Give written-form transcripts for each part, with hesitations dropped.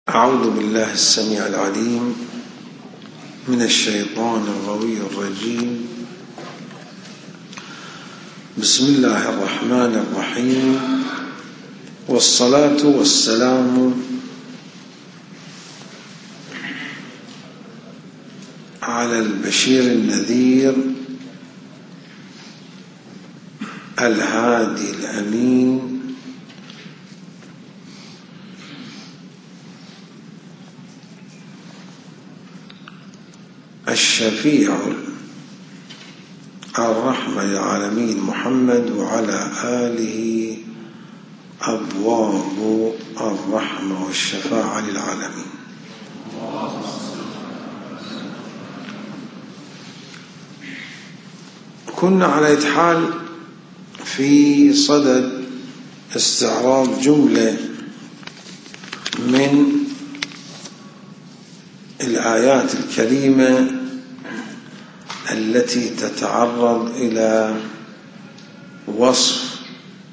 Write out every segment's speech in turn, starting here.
أعوذ بالله السميع العليم من الشيطان الغوي الرجيم. بسم الله الرحمن الرحيم، والصلاة والسلام على البشير النذير الهادي الأمين الشفيع الرحمة للعالمين محمد، وعلى آله أبواب الرحمة والشفاعة للعالمين. كنا على أي حال في صدد استعراض جملة من الآيات الكريمة التي تتعرض إلى وصف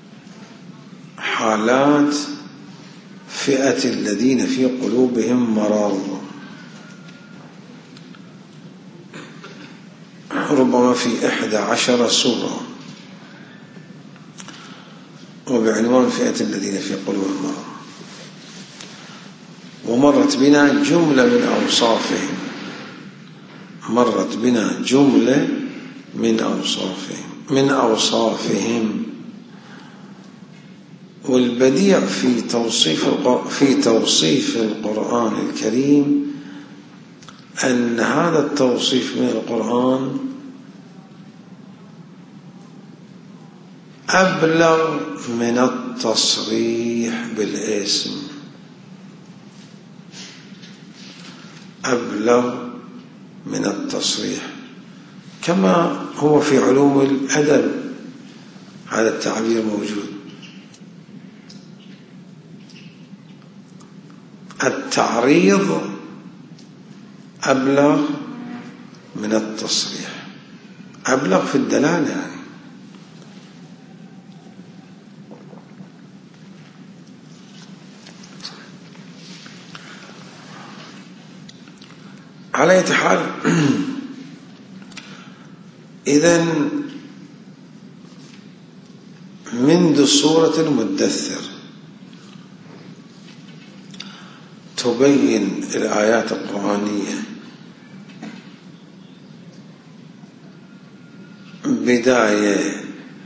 حالات فئة الذين في قلوبهم مرض، ربما في 11 سورة، وبعنوان فئة الذين في قلوبهم مرض. ومرت بنا جملة من أوصافهم. والبديع في توصيف القرآن الكريم أن هذا التوصيف من القرآن أبلغ من التصريح بالاسم، أبلغ من التصريح، كما هو في علوم الأدب هذا التعبير موجود. التعريض أبلغ من التصريح، أبلغ في الدلالة يعني. على أي حال، إذن منذ سورة المدثر تبين الآيات القرآنية بداية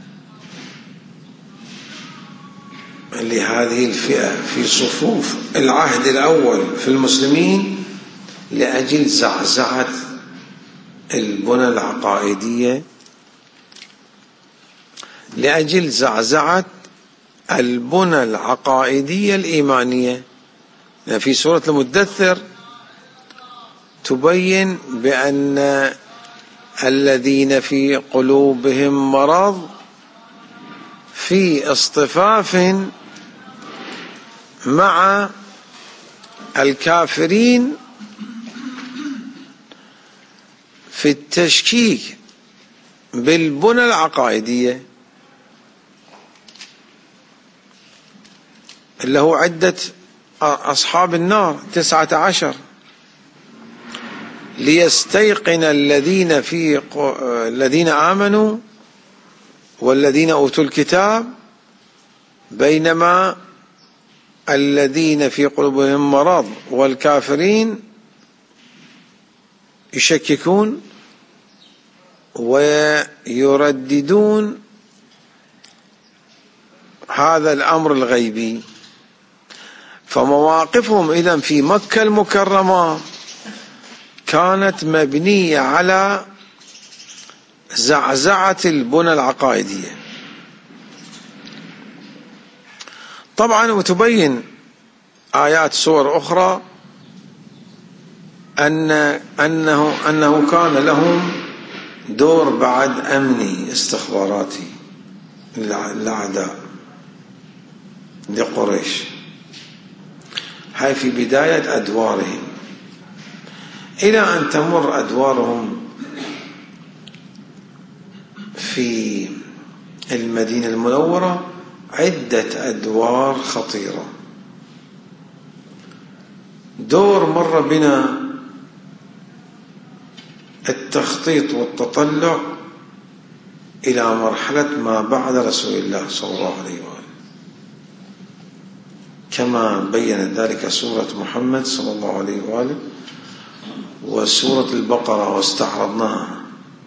لهذه الفئة في صفوف العهد الأول في المسلمين لأجل زعزعة البنى العقائدية، لأجل زعزعة البنى العقائدية الإيمانية. في سورة المدثر تبين بأن الذين في قلوبهم مرض في اصطفاف مع الكافرين في التشكيك بالبنى العقائدية، اللي هو عدة أصحاب النار 19، ليستيقن الذين آمنوا والذين أوتوا الكتاب، بينما الذين في قلوبهم مرض والكافرين يشككون ويرددون هذا الأمر الغيبي. فمواقفهم إذن في مكة المكرمة كانت مبنية على زعزعة البنى العقائدية. طبعا وتبين آيات سور أخرى أنه كان لهم دور بعد أمني استخباراتي للأعداء لقريش. هاي في بداية أدوارهم، إلى أن تمر أدوارهم في المدينة المنورة عدة أدوار خطيرة. دور مر بنا التخطيط والتطلع إلى مرحلة ما بعد رسول الله صلى الله عليه وآله، كما بيّنت ذلك سورة محمد صلى الله عليه وآله وسورة البقرة واستعرضناها.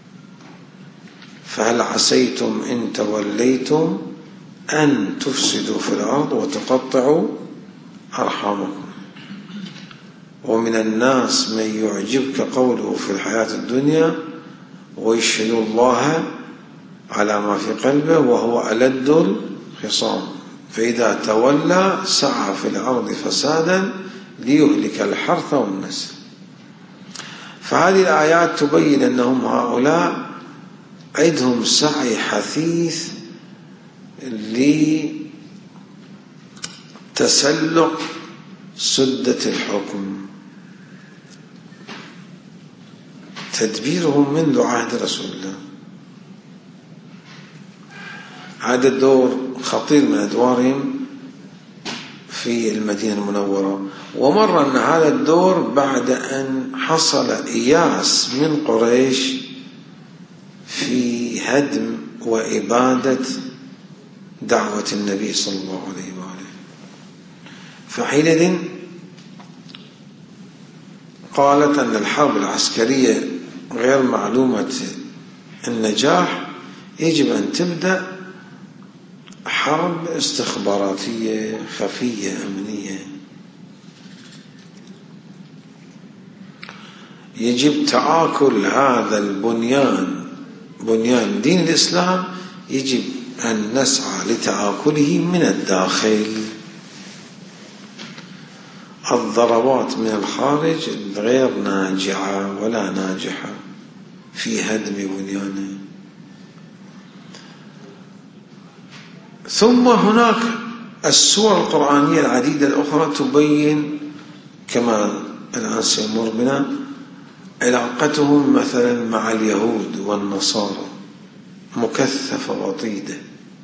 فهل عسيتم إن توليتم أن تفسدوا في الأرض وتقطعوا أرحامكم ومن الناس من يعجبك قوله في الحياة الدنيا ويشهد الله على ما في قلبه وهو ألد الخصام فإذا تولى سعى في الأرض فسادا ليهلك الحرث والنسل. فهذه الآيات تبين أنهم هؤلاء عندهم سعي حثيث لتسلق سدة الحكم، تدبيرهم منذ عهد رسول الله. هذا الدور خطير من أدوارهم في المدينة المنورة. ومر أن هذا الدور بعد أن حصل إياس من قريش في هدم وإبادة دعوة النبي صلى الله عليه وآله. فحينئذ قالت أن الحرب العسكرية غير معلومة النجاح، يجب أن تبدأ حرب استخباراتية خفية أمنية. يجب تآكل هذا البنيان، بنيان دين الإسلام، يجب أن نسعى لتآكله من الداخل. الضربات من الخارج غير ناجعة ولا ناجحة في هدم بنيانه. ثم هناك السور القرآنية العديدة الأخرى تبين كما الآن سيمر بنا علاقتهم مثلا مع اليهود والنصارى مكثفة وطيدة،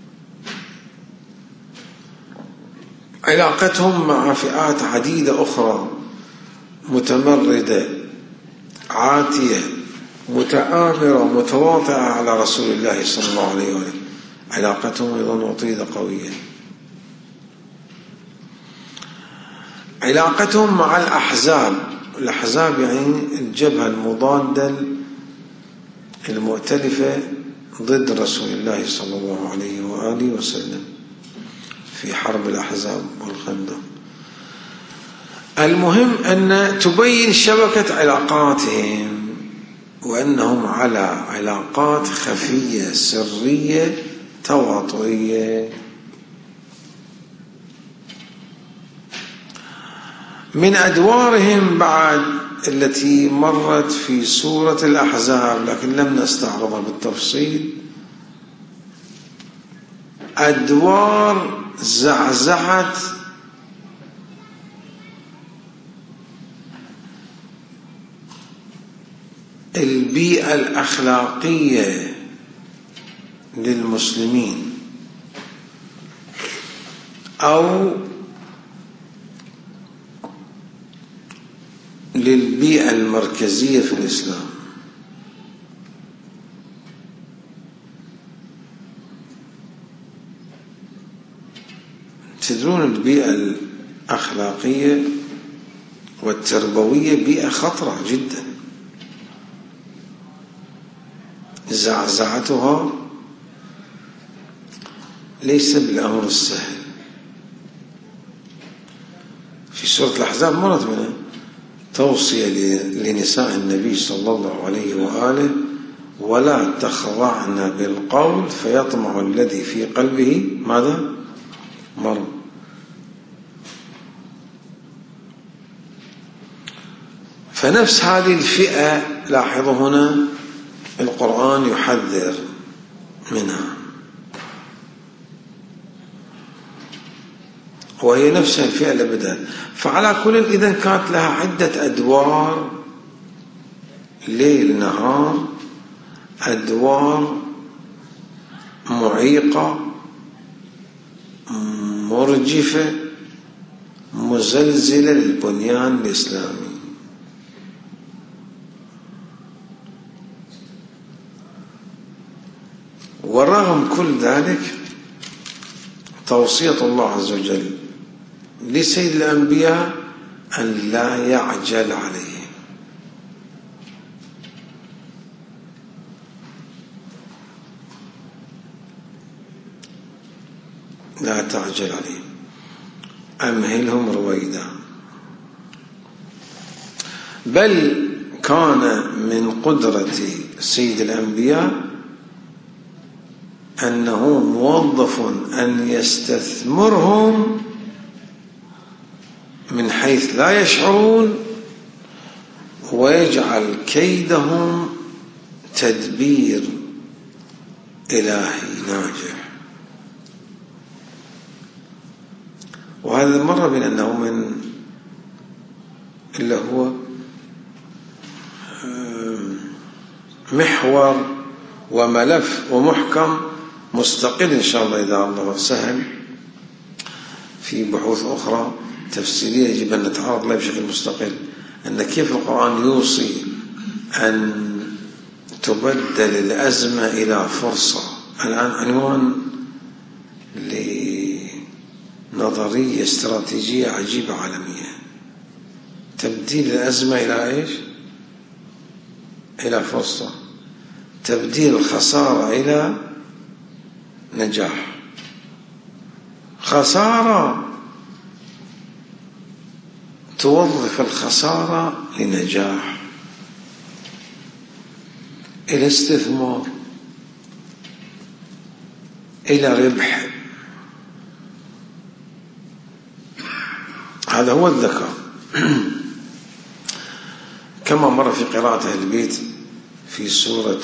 علاقتهم مع فئات عديدة أخرى متمردة عاتية متآمرة متواطئة على رسول الله صلى الله عليه وسلم، علاقتهم أيضا وطيدة قوية. علاقتهم مع الأحزاب يعني الجبهة المضادة المؤتلفة ضد رسول الله صلى الله عليه وآله وسلم في حرب الأحزاب والخندق. المهم أن تبين شبكة علاقاتهم وأنهم على علاقات خفية سرية تواطؤية. من أدوارهم بعد التي مرت في سورة الأحزاب لكن لم نستعرضها بالتفصيل، أدوار زعزعة البيئة الأخلاقية للمسلمين أو للبيئة المركزية في الإسلام. تدرون البيئة الأخلاقية والتربوية بيئة خطرة جدا، زعزعتها ليس بالأمر السهل. في سورة الأحزاب مرت منها توصية لنساء النبي صلى الله عليه وآله ولا تخضعن بالقول فيطمع الذي في قلبه ماذا؟ مرض. فنفس هذه الفئة لاحظوا هنا القرآن يحذر منها، وهي نفس الفئة اللي بدأت. فعلى كل إذن كانت لها عدة أدوار ليل نهار، أدوار معيقة مرجفة مزلزلة للبنيان الإسلامي. ورغم كل ذلك توصية الله عز وجل لسيد الأنبياء أن لا يعجل عليهم، لا تعجل عليهم، أمهلهم رويدا. بل كان من قدرة سيد الأنبياء أنه موظف أن يستثمرهم من حيث لا يشعرون، ويجعل كيدهم تدبير إلهي ناجح. وهذا مر بنا أنه من اللي هو محور وملف ومحكم مستقل إن شاء الله إذا الله سهل في بحوث أخرى تفسيرية يجب أن نتعرض له بشكل مستقل، أن كيف القرآن يوصي أن تبدل الأزمة إلى فرصة. الآن عنوان لنظرية استراتيجية عجيبة عالمية، تبديل الأزمة إلى إيش؟ إلى فرصة، تبديل الخسارة إلى نجاح. خسارة توظف الخسارة لنجاح، إلى استثمار، إلى ربح. هذا هو الذكاء. كما مر في قراءة أهل البيت في سورة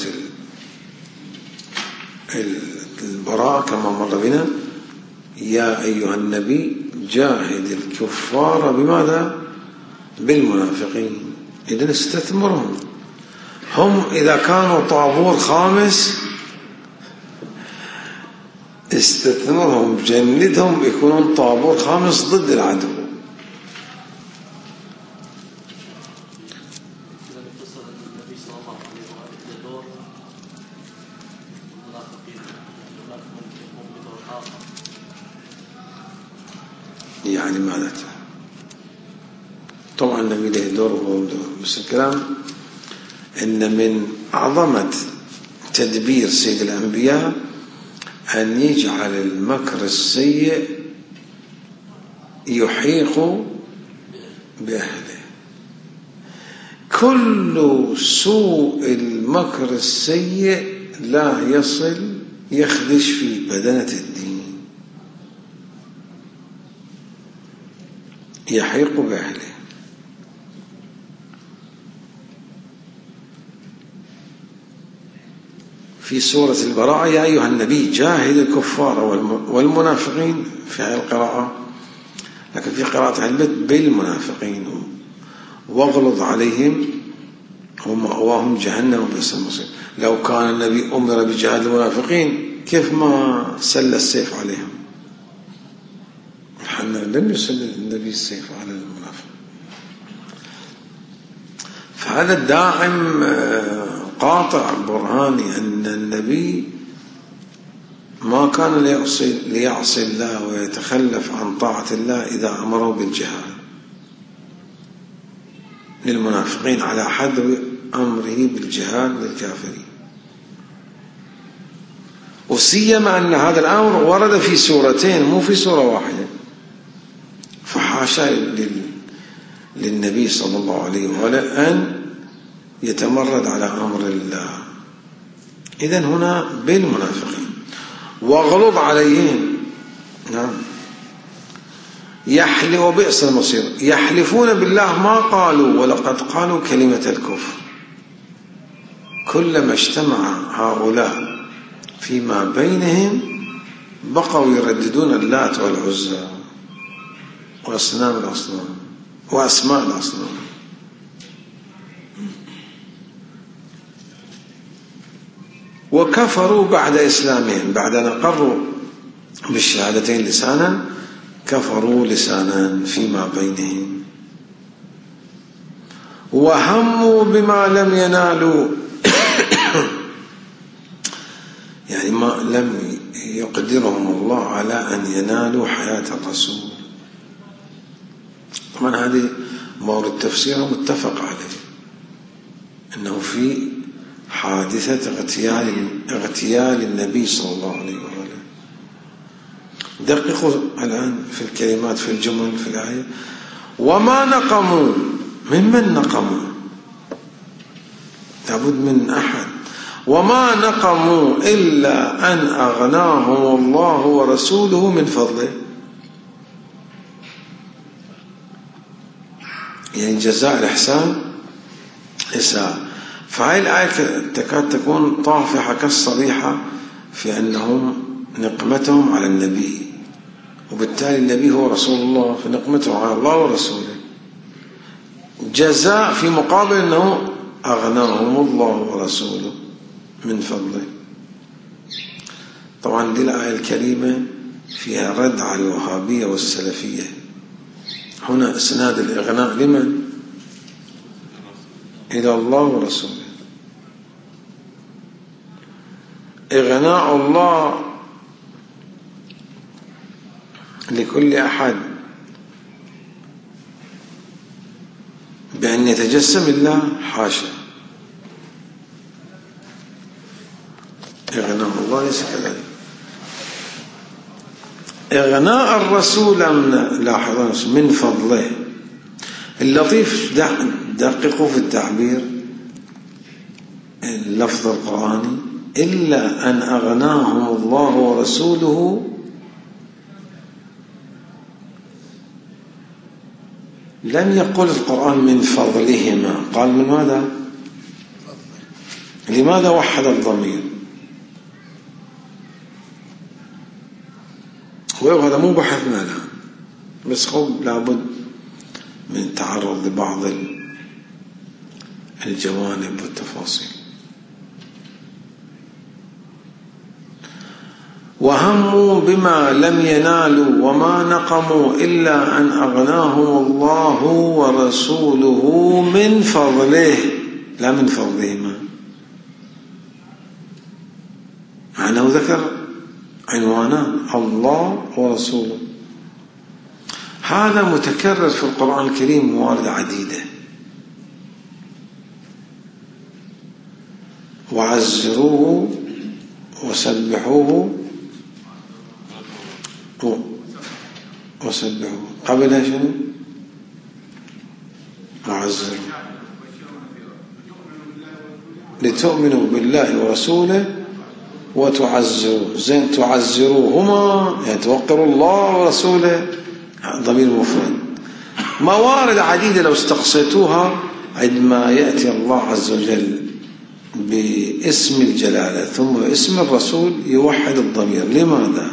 البراءة كما مر بنا: يا أيها النبي جاهد الكفار بماذا؟ بالمنافقين. إذن استثمرهم. هم إذا كانوا طابور خامس استثمرهم، جندهم يكونون طابور خامس ضد العدو. يعني ماذا؟ طبعا النبي له دور وهو دور، بس الكلام إن من عظمة تدبير سيد الأنبياء أن يجعل المكر السيء يحيق بأهله. كل سوء المكر السيء لا يصل يخدش في بدنة الدين، يحيق بأهله. في سورة البراءة: يا أيها النبي جاهد الكفار والمنافقين في هذه القراءة، لكن في قراءة أهل البيت بالمنافقين واغلظ عليهم ومأواهم جهنم وبئس المصير. لو كان النبي أمر بجهاد المنافقين كيف ما سل السيف عليهم؟ لم يسل النبي السيف على المنافق. فهذا الداعم قاطع برهاني أن النبي ما كان ليعصي الله ويتخلف عن طاعة الله إذا أمره بالجهاد للمنافقين على حد أمره بالجهاد للكافرين. وسيما أن هذا الأمر ورد في سورتين مو في سورة واحدة، فحاشا للنبي صلى الله عليه وآله أن يتمرد على أمر الله. إذن هنا بالمنافقين واغلظ عليهم. نعم. وبئس المصير. يحلفون بالله ما قالوا ولقد قالوا كلمة الكفر. كلما اجتمع هؤلاء فيما بينهم بقوا يرددون اللات والعزى وأصنام الأصنام وأسماء الأصنام. وكفروا بعد إسلامهم، بعد أن أقروا بالشهادتين لسانا كفروا لسانا فيما بينهم وهموا بما لم ينالوا يعني ما لم يقدرهم الله على أن ينالوا حياة الرسول. طبعا هذه مورد تفسيره متفق عليه، أنه في حادثة اغتيال النبي صلى الله عليه وآله. دققوا الآن في الكلمات، في الجمل، في الآية. وما نقموا، ممن نقموا؟ لابد من أحد. وما نقموا إلا أن أغناهم الله ورسوله من فضله. يعني جزاء الإحسان إساءة. فهذه الآية تكاد تكون طافحة كالصريحة في أنهم نقمتهم على النبي، وبالتالي النبي هو رسول الله، فنقمته على الله ورسوله جزاء في مقابل أنه أغناهم الله ورسوله من فضله. طبعا دي الآية الكريمة فيها رد على الوهابية والسلفية. هنا إسناد الإغناء لمن؟ إلى الله ورسوله. إغناء الله لكل أحد بأن يتجسم الله، حاشا. إغناء الله ليس كذلك. إغناء الرسول لاحظوا من فضله. اللطيف دققوا في التعبير، اللفظ القرآني إلا أن أغناهم الله ورسوله. لم يقل القرآن من فضلهما، قال من ماذا؟ لماذا وحد الضمير؟ وهذا مو بحثنا الآن، بس لابد من التعرض لبعض الجوانب والتفاصيل. وهموا بما لم ينالوا وما نقموا إلا أن أغناهم الله ورسوله من فضله، لا من فضلهما. معناه ذكر عنوانان، الله ورسوله. هذا متكرر في القرآن الكريم موارد عديدة. وعزروه وسبحوه وسبحوه قبل شنو؟ وعزروه لتؤمنوا بالله ورسوله وتعزروه. زين، تعزروهما يعني توقروا الله ورسوله، ضمير مفرد. موارد عديدة لو استقصيتوها عندما يأتي الله عز وجل باسم الجلالة ثم اسم الرسول يوحد الضمير. لماذا؟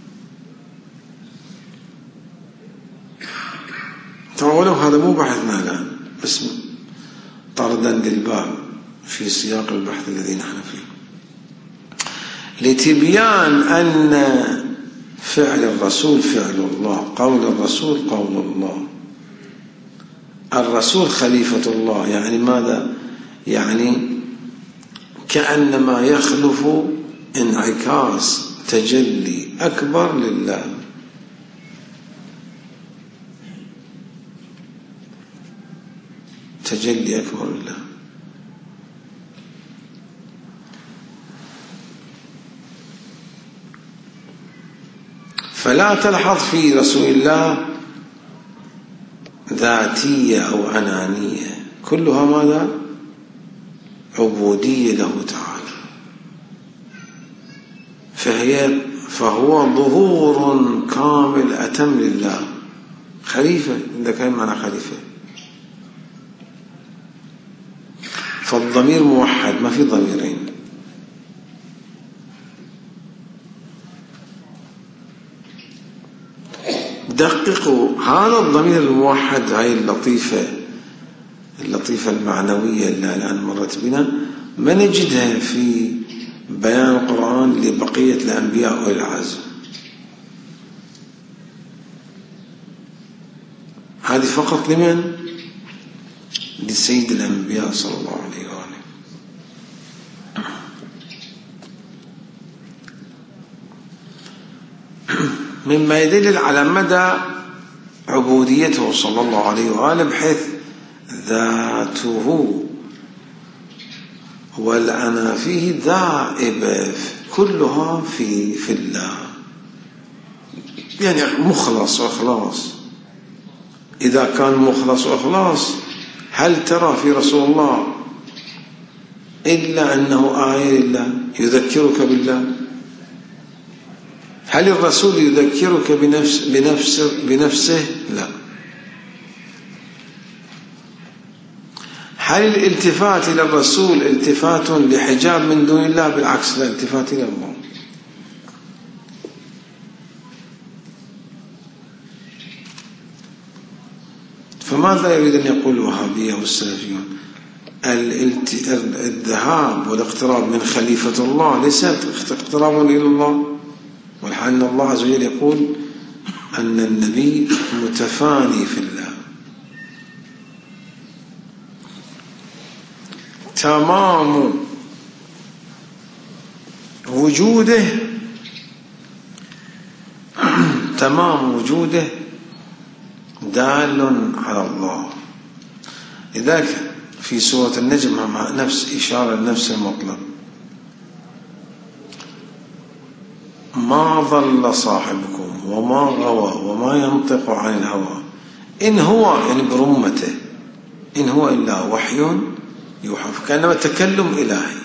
طبعا هذا مو بحثنا الآن، بس طردا للباب في سياق البحث الذي نحن فيه، لتبيان أن فعل الرسول فعل الله، قول الرسول قول الله. الرسول خليفة الله، يعني ماذا؟ يعني كأنما يخلف انعكاس تجلي أكبر لله. تجلي أكبر لله. فلا تلحظ في رسول الله ذاتية أو أنانية، كلها ماذا؟ عبودية له تعالى. فهو ظهور كامل أتم لله، خليفة. إذا كان معنى خليفة، فالضمير موحد، ما في ضميرين. دققوا هذا الضمير الموحد، هاي اللطيفة المعنوية اللي الآن مرت بنا، ما نجدها في بيان القرآن لبقية الأنبياء والعزم. فقط لمن؟ لسيد الأنبياء صلى الله عليه وآله. مما يدل على مدى عبوديته صلى الله عليه وآله، بحيث ذاته والأنا فيه دائبة كلها في الله، يعني مخلص وإخلاص. إذا كان مخلص وإخلاص، هل ترى في رسول الله إلا أنه آية لله يذكرك بالله؟ هل الرسول يذكرك بنفسه؟ لا. هل الالتفات إلى الرسول التفات لحجاب من دون الله؟ بالعكس، لا، التفات إلى الله. فماذا يريد أن يقول الوهابية والسلفيون؟ الذهاب والاقتراب من خليفة الله ليس اقتراب إلى الله، والحال أن الله عز وجل يقول أن النبي متفاني في الله. تمام وجوده دال على الله. لذلك في سورة النجم مع نفس إشارة لنفس المطلب: ما ضل صاحبكم وما غوى وما ينطق عن الهوى إن هو، يعني برمته، إن هو إلا وحي يوحى، كأنما تكلم إلهي.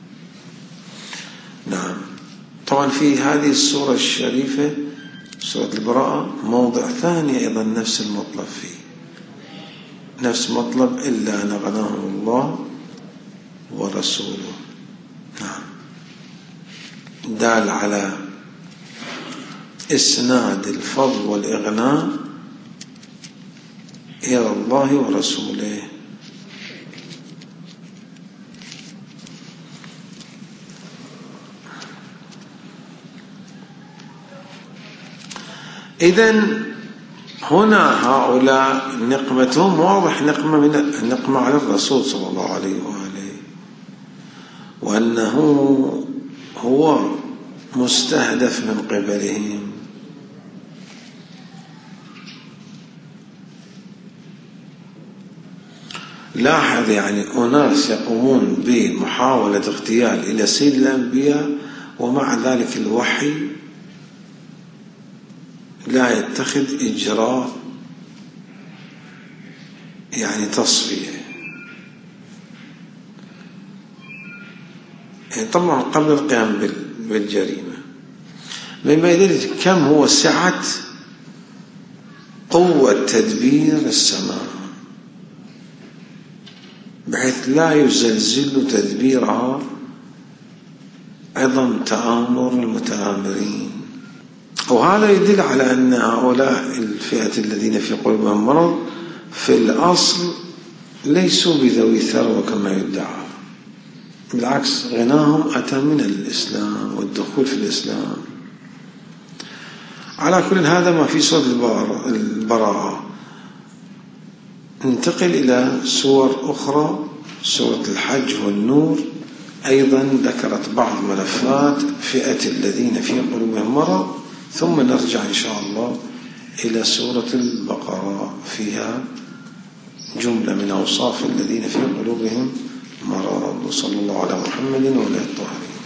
نعم. طبعا في هذه السورة الشريفة سورة البراءة موضع ثاني أيضا نفس المطلب فيه، نفس مطلب إلا نغناه الله ورسوله. نعم. دال على إسناد الفضل والإغناء إلى الله ورسوله. إذن هنا هؤلاء نقمتهم واضح، نقمة على الرسول صلى الله عليه وآله، وأنه هو مستهدف من قبلهم. لاحظ يعني أناس يقومون بمحاولة اغتيال إلى سيد الأنبياء، ومع ذلك الوحي لا يتخذ إجراء يعني تصفية. يعني طبعا قبل القيام بالجريمة، مما يدل كم هو سعة قوة تدبير السماء، بحيث لا يزلزل تدبيرها عظم تآمر المتآمرين. وهذا يدل على أن هؤلاء الفئة الذين في قلوبهم مرض في الأصل ليسوا بذوي ثروة كما يدعى، بالعكس غناهم أتى من الإسلام والدخول في الإسلام. على كل هذا ما في سورة البراءة. ننتقل إلى سور أخرى، سورة الحج والنور، أيضا ذكرت بعض ملفات فئة الذين في قلوبهم مرض، ثم نرجع إن شاء الله إلى سورة البقرة، فيها جملة من أوصاف الذين في قلوبهم مرض. وصلى الله على محمد وعلى آله الطاهرين.